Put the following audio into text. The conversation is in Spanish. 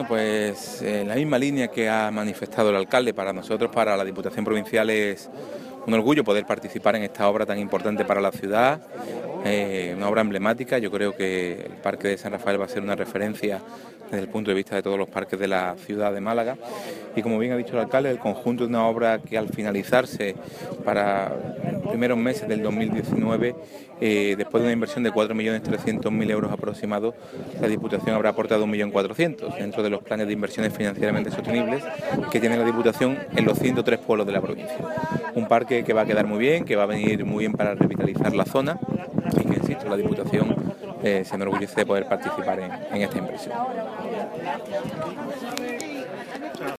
Pues en la misma línea que ha manifestado el alcalde, para nosotros, para la Diputación Provincial, es un orgullo poder participar en esta obra tan importante para la ciudad, una obra emblemática. Yo creo que el Parque de San Rafael va a ser una referencia desde el punto de vista de todos los parques de la ciudad de Málaga. Y como bien ha dicho el alcalde, el conjunto de una obra que al finalizarse para los primeros meses del 2019, después de una inversión de 4.300.000 euros aproximados, la Diputación habrá aportado 1.400.000 dentro de los planes de inversiones financieramente sostenibles que tiene la Diputación en los 103 pueblos de la provincia. Un parque que va a quedar muy bien, que va a venir muy bien para revitalizar la zona y que, insisto, la Diputación se enorgullece de poder participar en esta inversión.